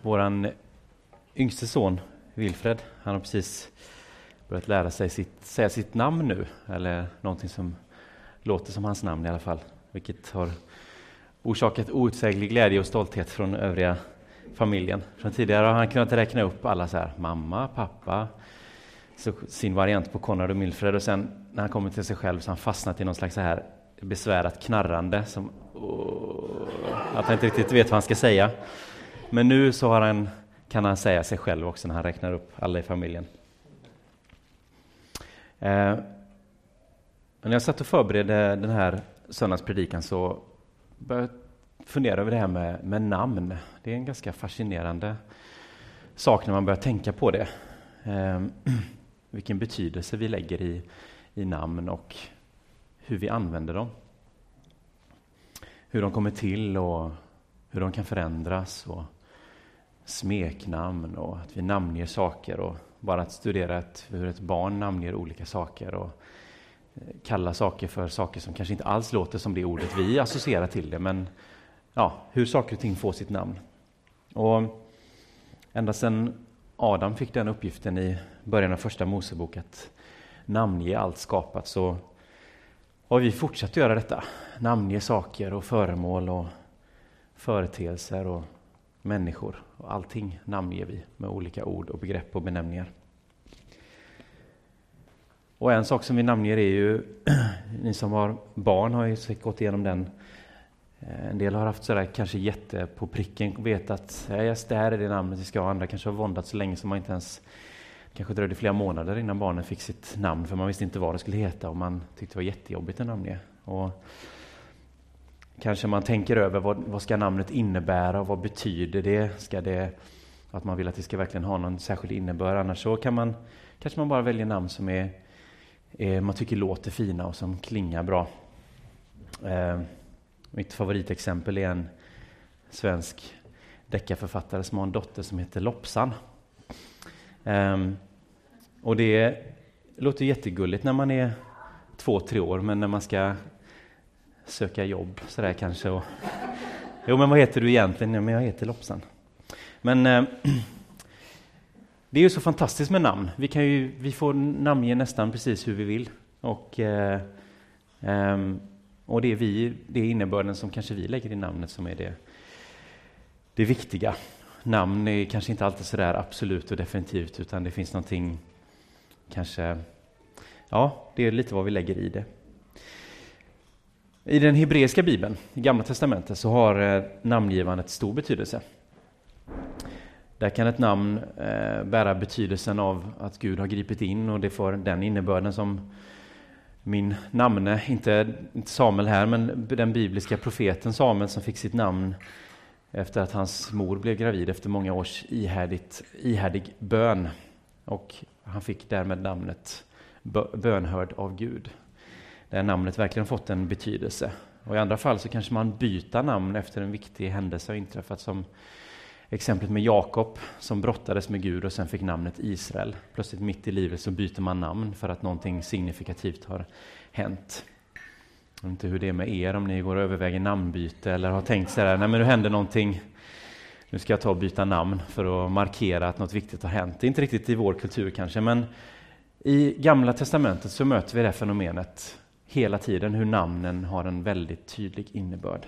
Våran yngste son Wilfred, han har precis börjat lära sig säga sitt namn nu, eller någonting som låter som hans namn i alla fall, vilket har orsakat outsäglig glädje och stolthet från övriga familjen. Från tidigare har han kunnat räkna upp alla så här, mamma, pappa, så sin variant på Konrad och Wilfred, och sen när han kommer till sig själv så har han fastnat i någon slags så här besvärat knarrande som att han inte riktigt vet vad han ska säga. Men nu så kan han säga sig själv också när han räknar upp alla i familjen. När jag satt och förberedde den här söndagspredikan så började jag fundera över det här med namn. Det är en ganska fascinerande sak när man börjar tänka på det. Vilken betydelse vi lägger i namn och hur vi använder dem. Hur de kommer till och hur de kan förändras, och smeknamn och att vi namnger saker, och bara att studera hur ett barn namnger olika saker och kalla saker för saker som kanske inte alls låter som det ordet vi associerar till det, men ja, hur saker och ting får sitt namn. Och ända sedan Adam fick den uppgiften i början av första Mosebok att namnge allt skapat, så har vi fortsatt att göra detta. Namnge saker och föremål och företeelser och människor. Och allting namnger vi med olika ord och begrepp och benämningar. Och en sak som vi namnger är ju, ni som har barn har ju säkert gått igenom den. En del har haft sådär kanske jätte på pricken och vet att just det här är det namnet vi ska ha. Andra kanske har våndat så länge som man inte ens, kanske dröjde flera månader innan barnen fick sitt namn, för man visste inte vad det skulle heta och man tyckte det var jättejobbigt att namnge. Och kanske man tänker över vad ska namnet innebära och vad betyder det? Ska det att man vill att det ska verkligen ha någon särskild innebörd? Annars så kanske man bara väljer namn som man tycker låter fina och som klingar bra. Mitt favoritexempel är en svensk deckarförfattare som har en dotter som heter Lopsan. Och det låter jättegulligt när man är 2-3 år, men när man ska söka jobb så där kanske. Jo, men vad heter du egentligen? Ja, men jag heter Lopsan. Men det är ju så fantastiskt med namn. Vi får namnge nästan precis hur vi vill. Och det är innebörden som kanske vi lägger i namnet som är det viktiga. Namn är kanske inte alltid så där absolut och definitivt, utan det finns någonting kanske, ja, det är lite vad vi lägger i det. I den hebreiska bibeln, i Gamla testamentet, så har namngivandet stor betydelse. Där kan ett namn bära betydelsen av att Gud har gripit in, och det får den innebörden som min namne, inte Samuel här, men den bibliska profeten Samuel som fick sitt namn efter att hans mor blev gravid efter många års ihärdig bön. Och han fick därmed namnet bönhörd av Gud. Där namnet verkligen fått en betydelse. Och i andra fall så kanske man byter namn efter en viktig händelse har inträffat, som exemplet med Jakob som brottades med Gud och sen fick namnet Israel. Plötsligt mitt i livet så byter man namn för att någonting signifikativt har hänt. Jag vet inte hur det är med er, om ni går och överväger namnbyte eller har tänkt så här, nej men nu händer någonting, nu ska jag ta och byta namn för att markera att något viktigt har hänt. Det är inte riktigt i vår kultur kanske, men i Gamla testamentet så möter vi det fenomenet hela tiden, hur namnen har en väldigt tydlig innebörd.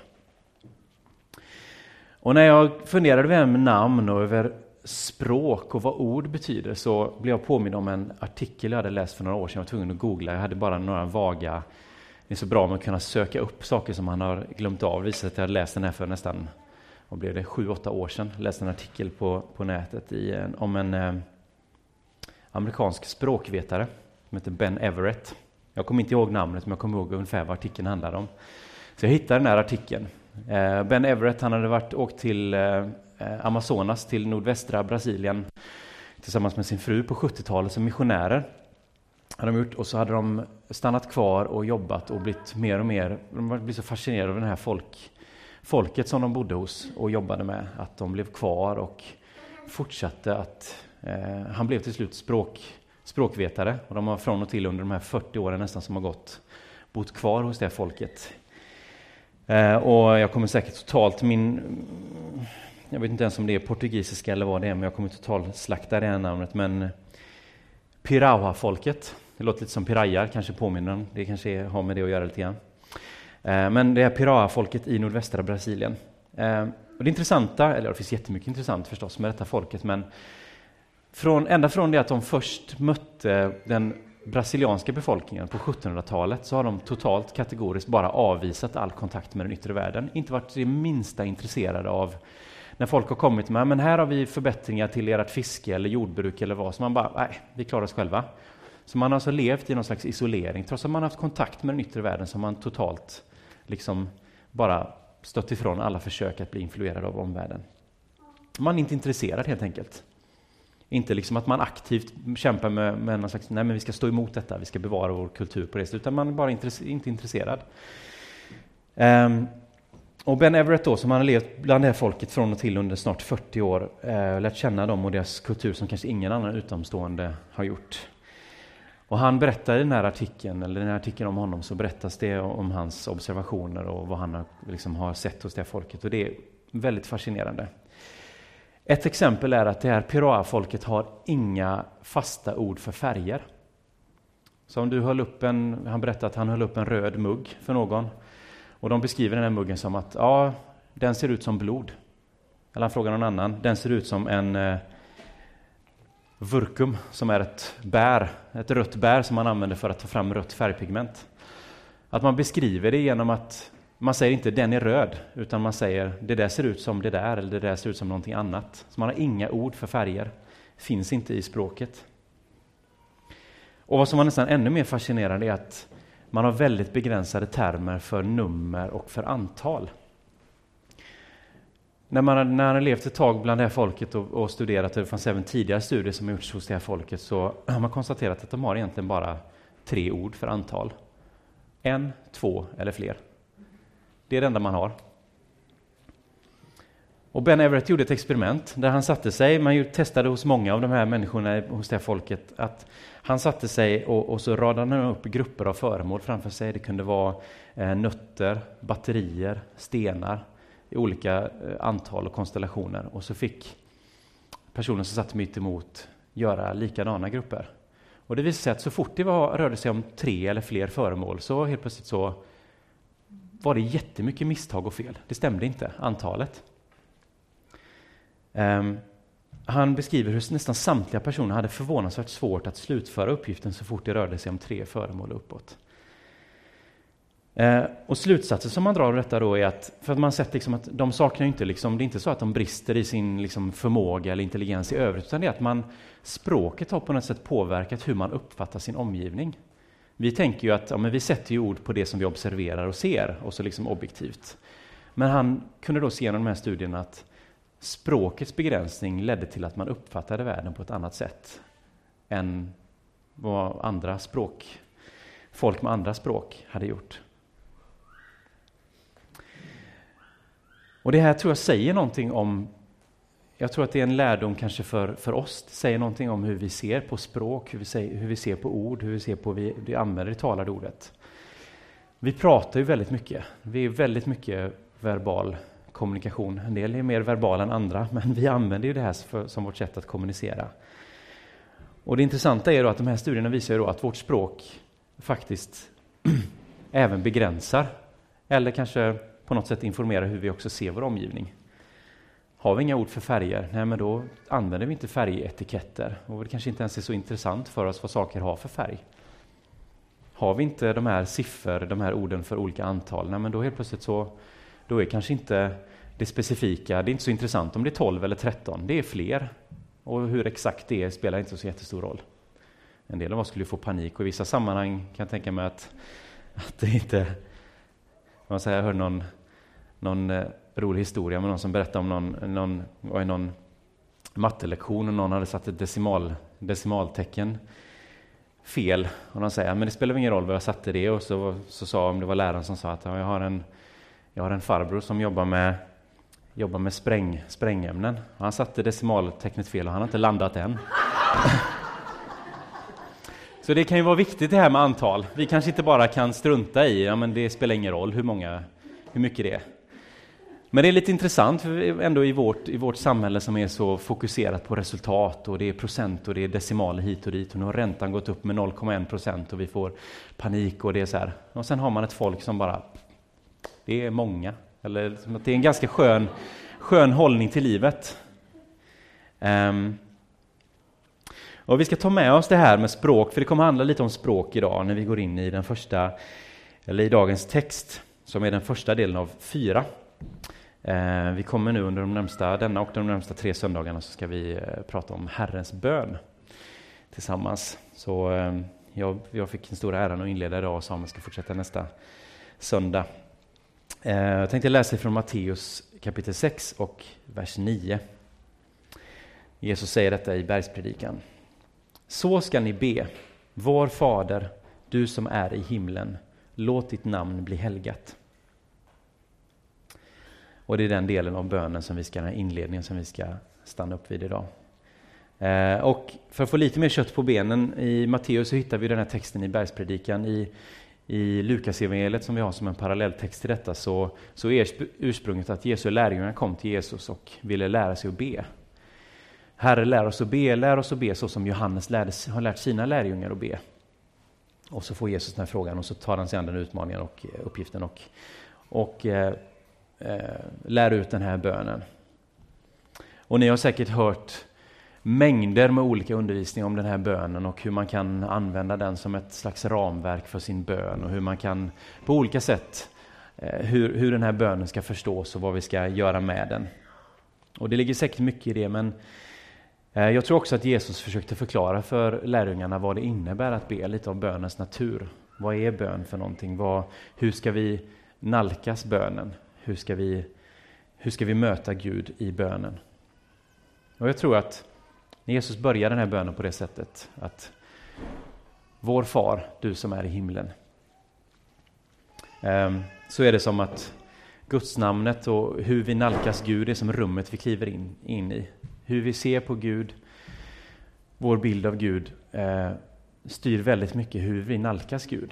Och när jag funderade över namn och över språk och vad ord betyder, så blev jag påmind om en artikel jag hade läst för några år sedan. Jag var tvungen att googla, jag hade bara några vaga. Det är så bra att kunna söka upp saker som man har glömt av. Visade att jag hade läst den här för nästan, vad blev det, 7-8 år sedan. Jag läste en artikel på nätet om en amerikansk språkvetare som heter Ben Everett. Jag kommer inte ihåg namnet, men jag kommer ihåg ungefär vad artikeln handlar om. Så jag hittade den här artikeln. Ben Everett, han hade åkt till Amazonas, till nordvästra Brasilien tillsammans med sin fru på 70-talet som missionärer. Hade de gjort, och så hade de stannat kvar och jobbat och blivit mer och mer, de blev så fascinerade av det här folket som de bodde hos och jobbade med, att de blev kvar och fortsatte att han blev till slut språkvetare, och de har från och till under de här 40 åren nästan som har bott kvar hos det folket. Och jag kommer säkert totalt jag vet inte ens om det är portugisiska eller vad det är, men jag kommer totalslakta det här namnet, men Pirawa-folket, det låter lite som pirajar, kanske påminner om, det kanske har med det att göra lite grann. Men det är Pirawa-folket i nordvästra Brasilien. Och det intressanta, eller det finns jättemycket intressant förstås med detta folket, men ända från det att de först mötte den brasilianska befolkningen på 1700-talet så har de totalt kategoriskt bara avvisat all kontakt med den yttre världen. Inte varit det minsta intresserade av när folk har kommit med, men här har vi förbättringar till ert fiske eller jordbruk eller vad, så man bara, nej, vi klarar oss själva. Så man har alltså levt i någon slags isolering, trots att man har haft kontakt med den yttre världen, så man totalt liksom bara stött ifrån alla försök att bli influerad av omvärlden. Man är inte intresserad helt enkelt. Inte liksom att man aktivt kämpar med någon slags, nej men vi ska stå emot detta, vi ska bevara vår kultur på det sättet, utan man är bara inte intresserad. Och Ben Everett då, som han har levt bland det här folket från och till under snart 40 år, lärt känna dem och deras kultur som kanske ingen annan utomstående har gjort. Och han berättar i den här artikeln om honom, så berättas det om hans observationer och vad han har sett hos det här folket, och det är väldigt fascinerande. Ett exempel är att det här Pirawa-folket har inga fasta ord för färger. Så om du han berättade att han höll upp en röd mugg för någon, och de beskriver den här muggen som att den ser ut som blod. Eller han frågar någon annan, den ser ut som en vurkum, som är ett rött bär som man använder för att ta fram rött färgpigment. Att man beskriver det genom att man säger inte den är röd, utan man säger det där ser ut som det där, eller det där ser ut som någonting annat. Så man har inga ord för färger, finns inte i språket. Och vad som var nästan ännu mer fascinerande är att man har väldigt begränsade termer för nummer och för antal. När han har levt ett tag bland det här folket och studerat, det fanns även tidigare studier som har gjorts hos det här folket, så har man konstaterat att de har egentligen bara 3 ord för antal. 1, 2 eller fler. Det är det enda man har. Och Ben Everett gjorde ett experiment där han satte sig, man testade hos många av de här människorna hos det här folket, att han satte sig och så radade han upp grupper av föremål framför sig. Det kunde vara nötter, batterier, stenar i olika antal och konstellationer. Och så fick personen som satt mitt emot göra likadana grupper. Och det visade sig att så fort det rörde sig om 3 eller fler föremål, så helt plötsligt så var det jättemycket misstag och fel. Det stämde inte, antalet. Han beskriver hur nästan samtliga personer hade förvånansvärt svårt att slutföra uppgiften så fort det rörde sig om 3 föremål uppåt. Och slutsatsen som man drar av detta då är att, för att man sett liksom att de saknar inte, liksom, det är inte så att de brister i sin liksom förmåga eller intelligens i övrigt, utan det är att språket har på något sätt påverkat hur man uppfattar sin omgivning. Vi tänker ju att men vi sätter ju ord på det som vi observerar och ser, och så liksom objektivt. Men han kunde då se genom de här studierna att språkets begränsning ledde till att man uppfattade världen på ett annat sätt än vad folk med andra språk hade gjort. Och det här tror jag säger någonting om, jag tror att det är en lärdom kanske för oss, det säger någonting om hur vi ser på språk, hur vi ser på ord, hur vi ser på vi använder det talade ordet. Vi pratar ju väldigt mycket, vi är väldigt mycket verbal kommunikation. En del är mer verbal än andra, men vi använder ju det här som vårt sätt att kommunicera. Och det intressanta är då att de här studierna visar ju då att vårt språk faktiskt även begränsar, eller kanske på något sätt informerar hur vi också ser vår omgivning. Har vi inga ord för färger, nej men då använder vi inte färgetiketter. Och det kanske inte ens är så intressant för oss vad saker har för färg. Har vi inte de här orden för olika antal, nej men då helt plötsligt så då är kanske inte det specifika, det är inte så intressant om det är 12 eller 13, det är fler. Och hur exakt det är spelar inte så jättestor roll. En del av oss skulle få panik, och i vissa sammanhang kan jag tänka mig att det inte... Jag hörde någon rolig historia med någon som berättade om någon mattelektion, och någon hade satt ett decimaltecken fel. Och de säger, men det spelar ingen roll vad jag satte det. Och så sa, om det var läraren som sa att jag har en farbror som jobbar med sprängämnen. Han satte decimaltecknet fel och han har inte landat än. Så det kan ju vara viktigt det här med antal. Vi kanske inte bara kan strunta i, men det spelar ingen roll hur mycket det är. Men det är lite intressant för ändå i vårt samhälle som är så fokuserat på resultat och det är procent och det är decimaler hit och dit och nu har räntan gått upp med 0,1% och vi får panik och det är så här. Och sen har man ett folk som bara, det är många. Eller som att det är en ganska skön hållning till livet. Och vi ska ta med oss det här med språk, för det kommer handla lite om språk idag när vi går in i i dagens text som är den första delen av 4. Vi kommer nu under denna och de närmsta 3 söndagarna så ska vi prata om Herrens bön tillsammans. Så jag fick en stor äran att inleda idag och Samuel ska fortsätta nästa söndag. Jag tänkte läsa från Matteus kapitel 6 och vers 9. Jesus säger detta i bergspredikan. Så ska ni be, vår Fader, du som är i himlen, låt ditt namn bli helgat. Och det är den delen av bönen som vi ska, den här inledningen som vi ska stanna upp vid idag. Och för att få lite mer kött på benen, i Matteus så hittar vi den här texten i bergspredikan. I Lukas evangeliet som vi har som en parallelltext till detta så är ursprunget att Jesu lärjungar kom till Jesus och ville lära sig att be. Herre, lär oss att be så som Johannes har lärt sina lärjungar att be. Och så får Jesus den här frågan och så tar han sig an den utmaningen och uppgiften och lär ut den här bönen. Och ni har säkert hört mängder med olika undervisning om den här bönen och hur man kan använda den som ett slags ramverk för sin bön och hur man kan på olika sätt hur den här bönen ska förstås och vad vi ska göra med den. Och det ligger säkert mycket i det, men jag tror också att Jesus försökte förklara för lärjungarna vad det innebär att be, lite av bönens natur. Vad är bön för någonting? Hur ska vi nalkas bönen? Hur ska vi möta Gud i bönen? Och jag tror att när Jesus börjar den här bönen på det sättet att vår far, du som är i himlen, så är det som att Guds namnet och hur vi nalkas Gud är som rummet vi kliver in i. Hur vi ser på Gud, vår bild av Gud, styr väldigt mycket hur vi nalkas Gud.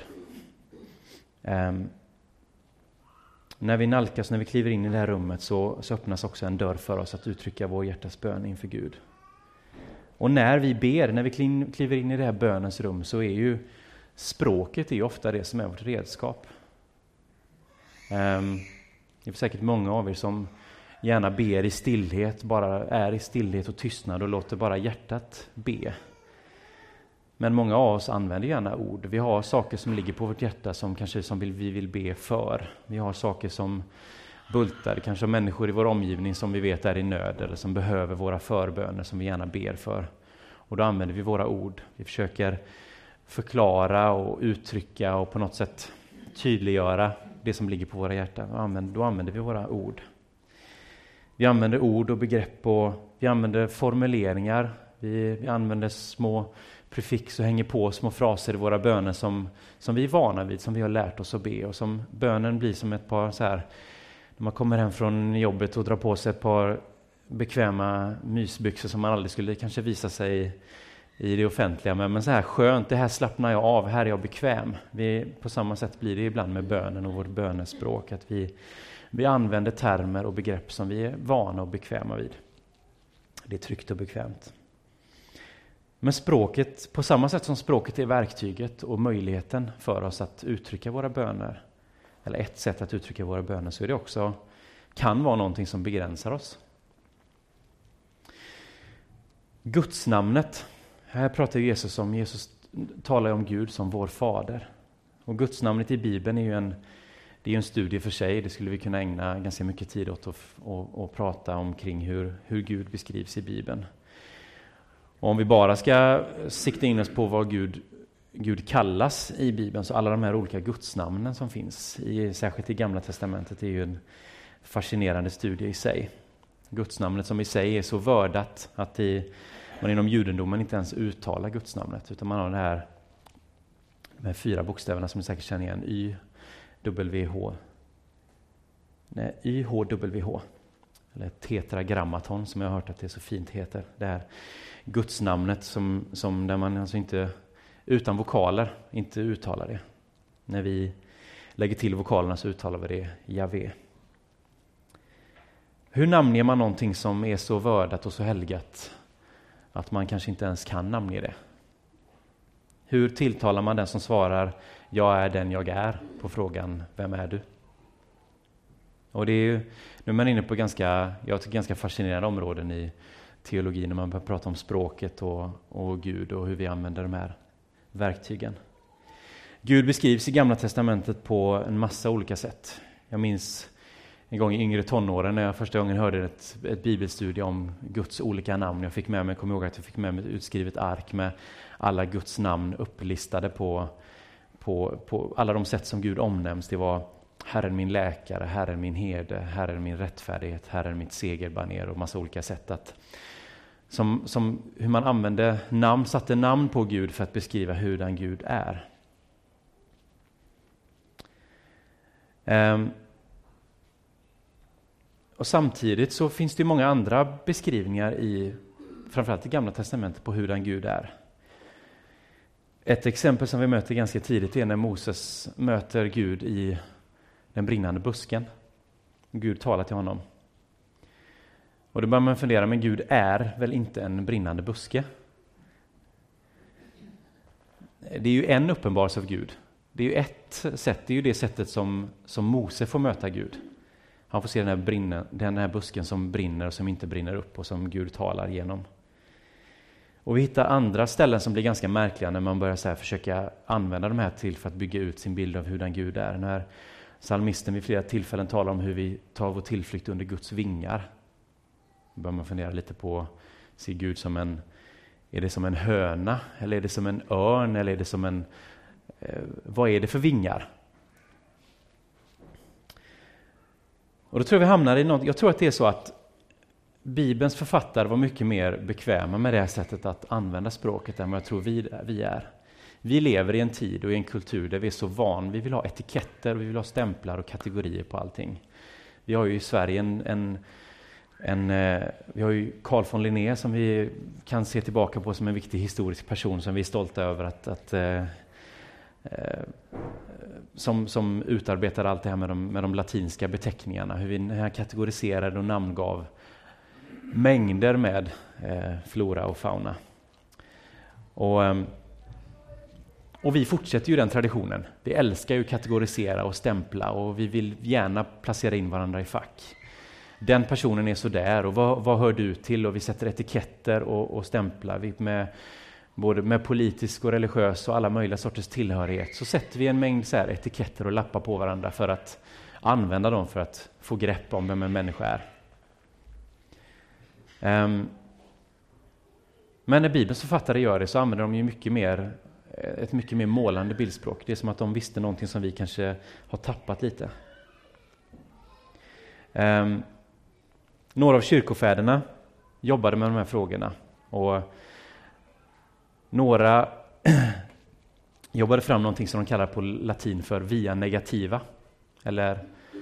När vi kliver in i det här rummet så öppnas också en dörr för oss att uttrycka vår hjärtas bön inför Gud. Och när vi ber, när vi kliver in i det här bönens rum så är ju språket ofta det som är vårt redskap. Det är säkert många av er som gärna ber i stillhet, bara är i stillhet och tystnad och låter bara hjärtat be. Men många av oss använder gärna ord. Vi har saker som ligger på vårt hjärta som vi vill be för. Vi har saker som bultar, kanske människor i vår omgivning som vi vet är i nöd eller som behöver våra förböner som vi gärna ber för. Och då använder vi våra ord. Vi försöker förklara och uttrycka och på något sätt tydliggöra det som ligger på våra hjärtan. Då använder vi våra ord. Vi använder ord och begrepp och vi använder formuleringar. Vi använder små prefix och hänger på små fraser i våra böner som vi är vana vid, som vi har lärt oss att be. Och som bönen blir som ett par så här, när man kommer hem från jobbet och drar på sig ett par bekväma mysbyxor som man aldrig skulle kanske visa sig i det offentliga. Men så här skönt, det här slappnar jag av, här är jag bekväm. På samma sätt blir det ibland med bönen och vårt bönespråk, att vi använder termer och begrepp som vi är vana och bekväma vid. Det är tryggt och bekvämt. Men språket, på samma sätt som språket är verktyget och möjligheten för oss att uttrycka våra böner, eller ett sätt att uttrycka våra böner, så är det också, kan vara någonting som begränsar oss. Guds namnet, här pratar Jesus talar om Gud som vår fader. Och Guds namnet i Bibeln är ju en studie för sig. Det skulle vi kunna ägna ganska mycket tid åt och prata omkring hur Gud beskrivs i Bibeln. Och om vi bara ska sikta in oss på vad Gud kallas i Bibeln, så alla de här olika gudsnamnen som finns, särskilt i Gamla testamentet, är ju en fascinerande studie i sig. Gudsnamnet som i sig är så vördat att man inom judendomen inte ens uttalar gudsnamnet, utan man har de här 4 bokstäverna som ni säkert känner igen, YHWH, eller tetragrammaton som jag har hört att det så fint heter. Det här gudsnamnet som där man alltså inte utan vokaler inte uttalar det. När vi lägger till vokalerna så uttalar vi det Javé. Hur namnger man någonting som är så vördat och så helgat att man kanske inte ens kan namnge det? Hur tilltalar man den som svarar jag är den jag är på frågan vem är du? Och det är ju, nu är man inne på ganska fascinerande områden i teologin när man börjar prata om språket och Gud och hur vi använder de här verktygen. Gud beskrivs i Gamla testamentet på en massa olika sätt. Jag minns en gång i yngre tonåren när jag första gången hörde ett bibelstudie om Guds olika namn. Jag kommer ihåg att jag fick med mig ett utskrivet ark med alla Guds namn upplistade på alla de sätt som Gud omnämns. Det var Herren min läkare, Herren min herde, Herren min rättfärdighet, Herren mitt segerbaner och massa olika sätt att som hur man använde namn, satte namn på Gud för att beskriva hurdan Gud är. Och samtidigt så finns det många andra beskrivningar i framförallt i Gamla testamentet på hurdan Gud är. Ett exempel som vi möter ganska tidigt är när Moses möter Gud i den brinnande busken. Gud talar till honom. Och då börjar man fundera, men Gud är väl inte en brinnande buske? Det är ju en uppenbarelse av Gud. Det är ju ett sätt, det är ju det sättet som Mose får möta Gud. Han får se den här busken som brinner och som inte brinner upp och som Gud talar genom. Och vi hittar andra ställen som blir ganska märkliga när man börjar så här försöka använda de här till för att bygga ut sin bild av hurdan Gud är. När psalmisten vid flera tillfällen talar om hur vi tar vår tillflykt under Guds vingar. Då börjar man fundera lite på, ser Gud som är det som en höna eller är det som en örn eller är det som en, vad är det för vingar? Och då tror jag vi hamnar i något, jag tror att det är så att Bibelns författare var mycket mer bekväma med det här sättet att använda språket än vad jag tror vi är. Vi lever i en tid och i en kultur där vi är så van, vi vill ha etiketter, vi vill ha stämplar och kategorier på allting. Vi har ju i Sverige vi har ju Carl von Linné som vi kan se tillbaka på som en viktig historisk person som vi är stolta över som utarbetade allt det här med de latinska beteckningarna, hur vi kategoriserade och namngav mängder med flora och fauna. Och vi fortsätter ju den traditionen. Vi älskar ju kategorisera och stämpla och vi vill gärna placera in varandra i fack. Den personen är så där och vad hör du till? Och vi sätter etiketter och stämplar både med politisk och religiös och alla möjliga sorters tillhörighet. Så sätter vi en mängd så här etiketter och lappar på varandra för att använda dem för att få grepp om vem en människa är. Men när Bibelns författare gör det så använder de ju ett mycket mer målande bildspråk. Det är som att de visste någonting som vi kanske har tappat lite. Några av kyrkofäderna jobbade med de här frågorna och några jobbade fram någonting som de kallar på latin för via negativa eller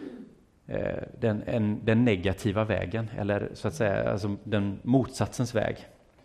den negativa vägen eller så att säga alltså den motsatsens väg.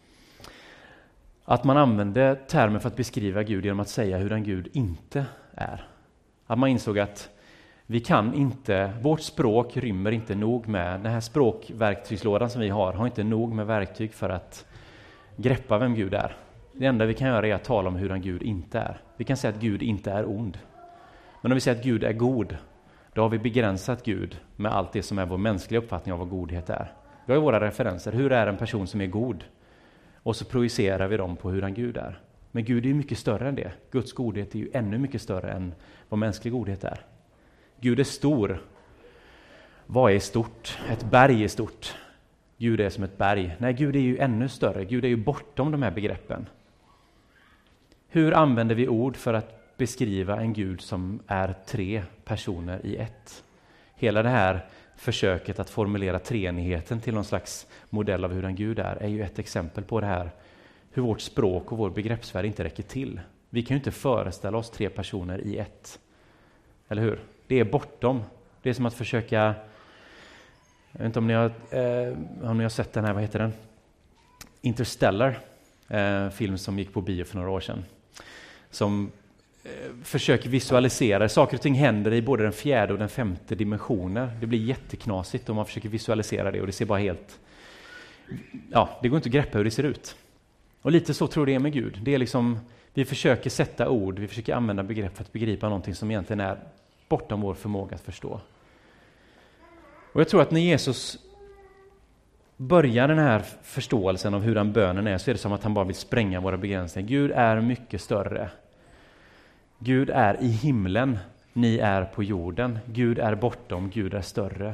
Att man använde termer för att beskriva Gud genom att säga hur den Gud inte är. Att man insåg att vi kan inte, vårt språk rymmer inte nog med, den här språkverktygslådan som vi har inte nog med verktyg för att greppa vem Gud är. Det enda vi kan göra är att tala om hur en Gud inte är. Vi kan säga att Gud inte är ond. Men om vi säger att Gud är god, då har vi begränsat Gud med allt det som är vår mänskliga uppfattning av vad godhet är. Vi har ju våra referenser. Hur är en person som är god? Och så projicerar vi dem på hur en Gud är. Men Gud är ju mycket större än det. Guds godhet är ju ännu mycket större än vad mänsklig godhet är. Gud är stor. Vad är stort? Ett berg är stort. Gud är som ett berg. Nej, Gud är ju ännu större. Gud är ju bortom de här begreppen. Hur använder vi ord för att beskriva en Gud som är 3 personer i ett? Hela det här försöket att formulera treenigheten till någon slags modell av hur en Gud är ju ett exempel på det här. Hur vårt språk och vår begreppsvärld inte räcker till. Vi kan ju inte föreställa oss 3 personer i ett. Eller hur? Det är bortom. Det är som att försöka... Jag vet inte om ni har sett den här, vad heter den? Interstellar. Film som gick på bio för några år sedan. Som försöker visualisera. Saker och ting händer i både den fjärde och den femte dimensioner. Det blir jätteknasigt om man försöker visualisera det och det ser bara helt... Ja, det går inte att greppa hur det ser ut. Och lite så tror jag det är med Gud. Det är liksom, vi försöker sätta ord, vi försöker använda begrepp för att begripa någonting som egentligen är bortom vår förmåga att förstå. Och jag tror att när Jesus börjar den här förståelsen av hur den bönen är, så är det som att han bara vill spränga våra begränsningar. Gud är mycket större. Gud är i himlen, ni är på jorden. Gud är bortom, Gud är större.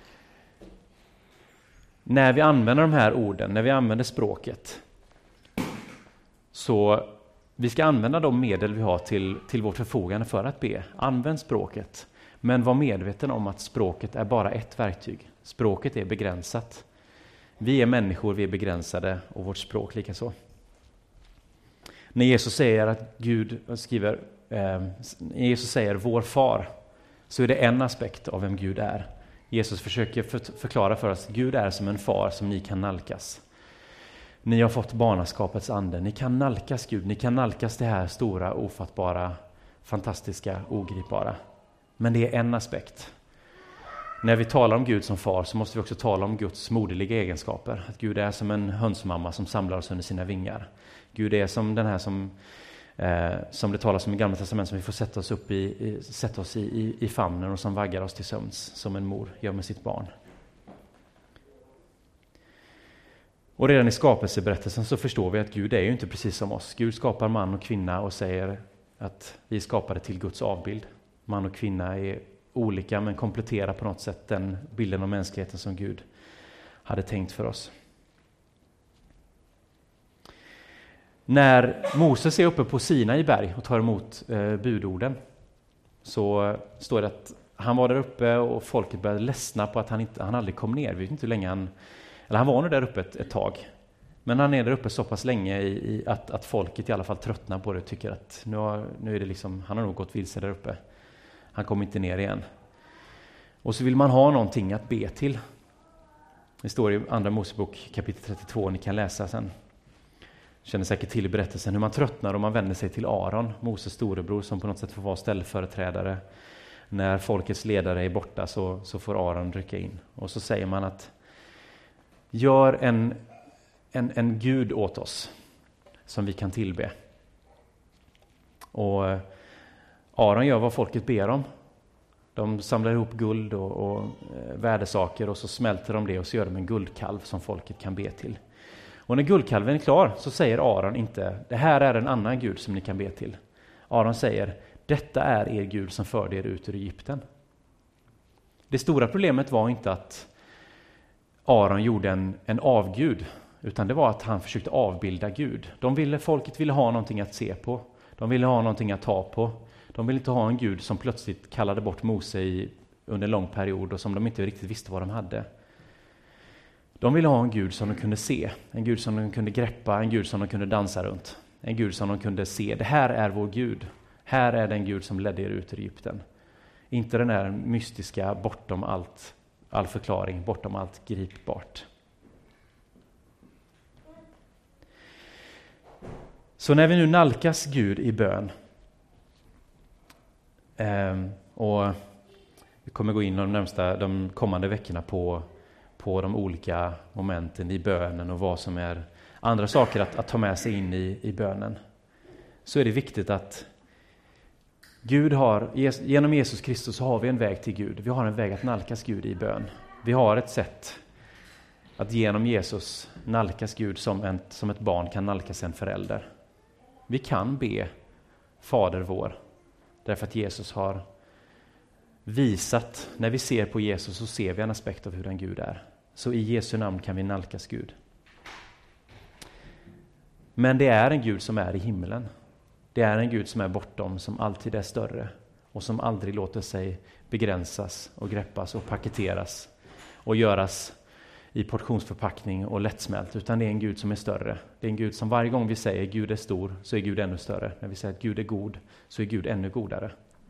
När vi använder de här orden, när vi använder språket, så vi ska använda de medel vi har till vårt förfogande för att be. Använd språket, men var medveten om att språket är bara ett verktyg. Språket är begränsat. Vi är människor, vi är begränsade, och vårt språk likaså. När Jesus säger att Jesus säger vår far, så är det en aspekt av vem Gud är. Jesus försöker förklara för oss att Gud är som en far som ni kan nalkas. Ni har fått barnaskapets ande. Ni kan nalkas Gud. Ni kan nalkas det här stora, ofattbara, fantastiska, ogripbara. Men det är en aspekt. När vi talar om Gud som far så måste vi också tala om Guds moderliga egenskaper. Att Gud är som en hönsmamma som samlar oss under sina vingar. Gud är som den här som det talas om i Gamla testamentet, som vi får sätta oss i famnen och som vaggar oss till sömns, som en mor gör med sitt barn. Och redan i skapelseberättelsen så förstår vi att Gud är ju inte precis som oss. Gud skapar man och kvinna och säger att vi skapade till Guds avbild. Man och kvinna är olika men kompletterar på något sätt den bilden av mänskligheten som Gud hade tänkt för oss. När Moses är uppe på Sinai berg och tar emot budorden, så står det att han var där uppe och folket började ledsna på att han aldrig kom ner. Vi vet inte hur länge han var nog där uppe ett tag. Men han är där uppe så pass länge att folket i alla fall tröttnar på det och tycker att nu är det liksom, han har nog gått vilse där uppe. Han kommer inte ner igen. Och så vill man ha någonting att be till. Det står i Andra Mosebok kapitel 32, ni kan läsa sen. Känner säkert till i berättelsen hur man tröttnar och man vänder sig till Aron, Moses storebror, som på något sätt får vara ställföreträdare. När folkets ledare är borta så får Aron rycka in. Och så säger man att gör en gud åt oss som vi kan tillbe. Och Aron gör vad folket ber om. De samlar ihop guld och värdesaker och så smälter de det och så gör de en guldkalv som folket kan be till. Och när guldkalven är klar så säger Aron inte, det här är en annan gud som ni kan be till. Aron säger, detta är er gud som förde er ut ur Egypten. Det stora problemet var inte att Aron gjorde en avgud, utan det var att han försökte avbilda Gud. Folket ville ha någonting att se på. De ville ha någonting att ta på. De ville inte ha en Gud som plötsligt kallade bort Mose under en lång period och som de inte riktigt visste vad de hade. De ville ha en Gud som de kunde se, en Gud som de kunde greppa, en Gud som de kunde dansa runt. En Gud som de kunde se, det här är vår Gud. Här är den Gud som ledde er ut ur Egypten. Inte den här mystiska, bortom all förklaring, bortom allt gripbart. Så när vi nu nalkas Gud i bön, och vi kommer gå in de kommande veckorna på de olika momenten i bönen och vad som är andra saker att ta med sig in i bönen, så är det viktigt att genom Jesus Kristus så har vi en väg till Gud. Vi har en väg att nalkas Gud i bön. Vi har ett sätt att genom Jesus nalkas Gud som ett barn kan nalkas en förälder. Vi kan be Fader vår därför att Jesus har visat, när vi ser på Jesus så ser vi en aspekt av hur en Gud är. Så i Jesu namn kan vi nalkas Gud. Men det är en Gud som är i himlen. Det är en Gud som är bortom, som alltid är större och som aldrig låter sig begränsas och greppas och paketeras och göras i portionsförpackning och lättsmält, utan det är en Gud som är större. Det är en Gud som varje gång vi säger Gud är stor så är Gud ännu större. När vi säger att Gud är god så är Gud ännu godare.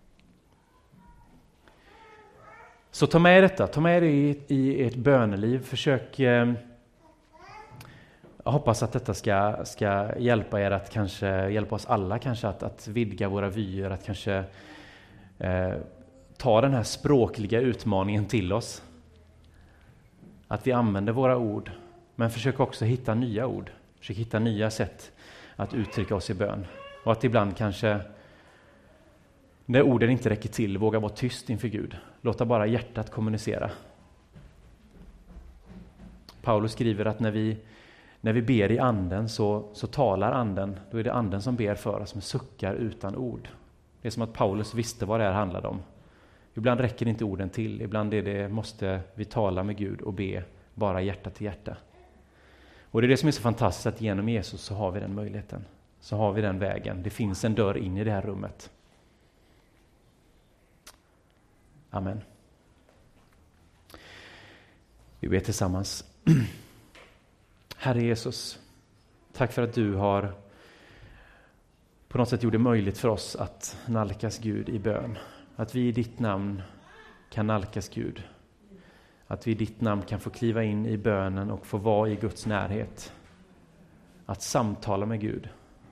Så ta med detta, ta med det i ert böneliv. Försök Jag hoppas att detta ska hjälpa er att kanske, hjälpa oss alla kanske att vidga våra vyer, att kanske ta den här språkliga utmaningen till oss. Att vi använder våra ord, men försök också hitta nya ord. Försök hitta nya sätt att uttrycka oss i bön. Och att ibland kanske, när orden inte räcker till, våga vara tyst inför Gud. Låta bara hjärtat kommunicera. Paulus skriver att när vi ber i anden så talar anden. Då är det anden som ber för oss, som suckar utan ord. Det är som att Paulus visste vad det här handlade om. Ibland räcker inte orden till. Ibland måste vi tala med Gud och be bara hjärta till hjärta. Och det är det som är så fantastiskt, att genom Jesus så har vi den möjligheten. Så har vi den vägen. Det finns en dörr in i det här rummet. Amen. Vi ber tillsammans. Herre Jesus, tack för att du har på något sätt gjort det möjligt för oss att nalkas Gud i bön. Att vi i ditt namn kan nalkas Gud. Att vi i ditt namn kan få kliva in i bönen och få vara i Guds närhet. Att samtala med Gud.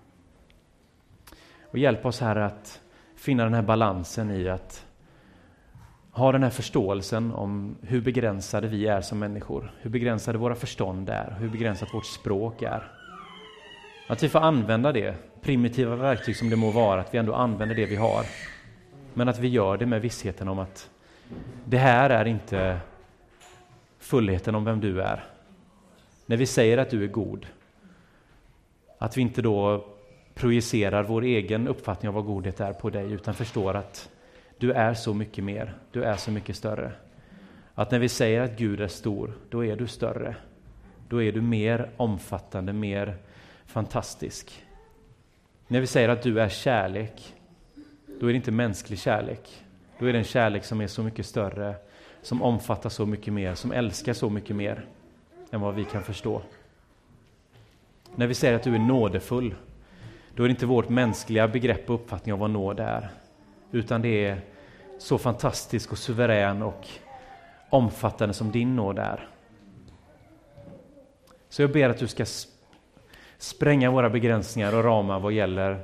Och hjälp oss här att finna den här balansen i att ha den här förståelsen om hur begränsade vi är som människor. Hur begränsade våra förstånd är. Hur begränsat vårt språk är. Att vi får använda det primitiva verktyg som det må vara. Att vi ändå använder det vi har. Men att vi gör det med vissheten om att det här är inte fullheten om vem du är. När vi säger att du är god. Att vi inte då projicerar vår egen uppfattning av vad godhet är på dig. Utan förstår att du är så mycket mer. Du är så mycket större. Att när vi säger att Gud är stor, då är du större. Då är du mer omfattande, mer fantastisk. När vi säger att du är kärlek, då är det inte mänsklig kärlek. Då är det en kärlek som är så mycket större, som omfattar så mycket mer, som älskar så mycket mer än vad vi kan förstå. När vi säger att du är nådefull, då är det inte vårt mänskliga begrepp och uppfattning av vad nåd är. Utan det är så fantastisk och suverän och omfattande som din nåd är. Så jag ber att du ska spränga våra begränsningar och ramar vad gäller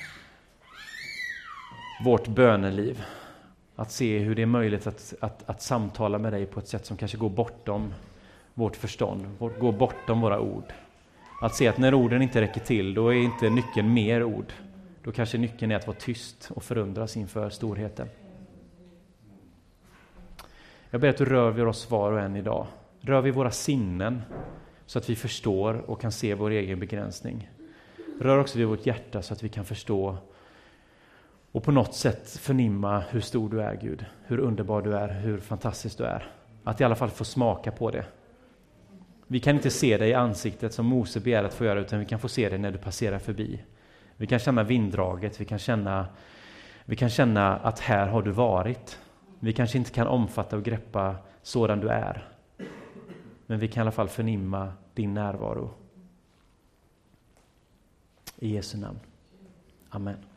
vårt böneliv. Att se hur det är möjligt att samtala med dig på ett sätt som kanske går bortom vårt förstånd, går bortom våra ord. Att se att när orden inte räcker till, då är inte nyckeln mer ord. Då kanske nyckeln är att vara tyst och förundras inför storheten. Jag ber att du rör vid oss var och en idag. Rör vid våra sinnen så att vi förstår och kan se vår egen begränsning. Rör också vid vårt hjärta så att vi kan förstå och på något sätt förnimma hur stor du är, Gud. Hur underbar du är, hur fantastisk du är. Att i alla fall få smaka på det. Vi kan inte se dig i ansiktet som Mose begär att få göra, utan vi kan få se dig när du passerar förbi. Vi kan känna vinddraget, vi kan känna att här har du varit. Vi kanske inte kan omfatta och greppa sådan du är. Men vi kan i alla fall förnimma din närvaro. I Jesu namn. Amen.